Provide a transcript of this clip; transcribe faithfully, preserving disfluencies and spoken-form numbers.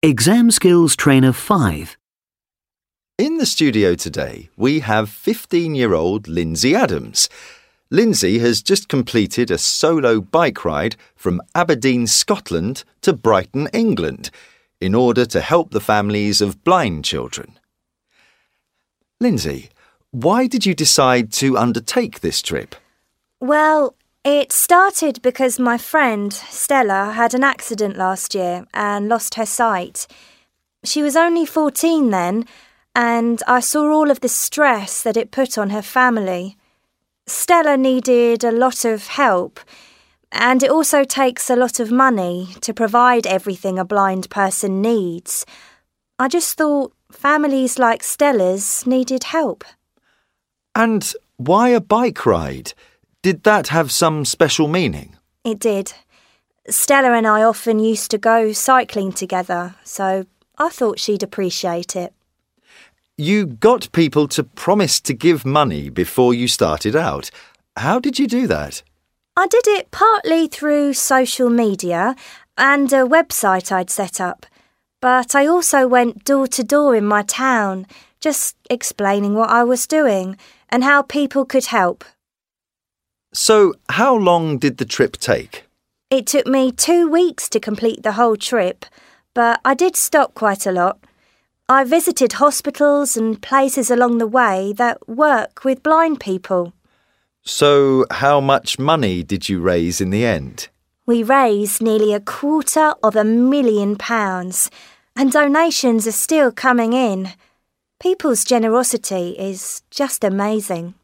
Exam Skills Trainer five. In the studio today, we have fifteen-year-old Lindsay Adams. Lindsay has just completed a solo bike ride from Aberdeen, Scotland to Brighton, England, in order to help the families of blind children. Lindsay, why did you decide to undertake this trip? Well, it started because my friend, Stella, had an accident last year and lost her sight. She was only fourteen then, and I saw all of the stress that it put on her family. Stella needed a lot of help, and it also takes a lot of money to provide everything a blind person needs. I just thought families like Stella's needed help. And why a bike ride? Did that have some special meaning? It did. Stella and I often used to go cycling together, so I thought she'd appreciate it. You got people to promise to give money before you started out. How did you do that? I did it partly through social media and a website I'd set up, but I also went door to door in my town, just explaining what I was doing and how people could help. So, how long did the trip take? It took me two weeks to complete the whole trip, but I did stop quite a lot. I visited hospitals and places along the way that work with blind people. So, how much money did you raise in the end? We raised nearly a quarter of a million pounds, and donations are still coming in. People's generosity is just amazing.